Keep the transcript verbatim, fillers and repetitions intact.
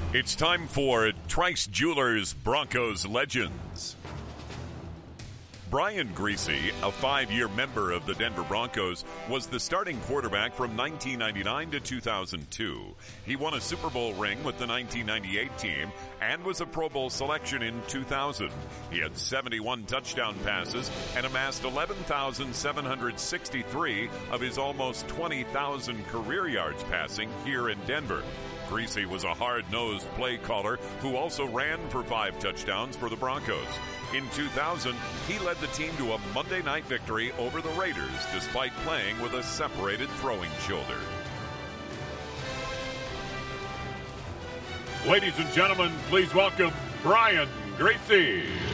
It's time for Trice Jewelers Broncos Legends. Brian Griese, a five-year member of the Denver Broncos, was the starting quarterback from nineteen ninety-nine to two thousand two. He won a Super Bowl ring with the nineteen ninety-eight team and was a Pro Bowl selection in two thousand. He had seventy-one touchdown passes and amassed eleven thousand seven hundred sixty-three of his almost twenty thousand career yards passing here in Denver. Griese was a hard-nosed play caller who also ran for five touchdowns for the Broncos. In two thousand, he led the team to a Monday night victory over the Raiders despite playing with a separated throwing shoulder. Ladies and gentlemen, please welcome Brian Griese.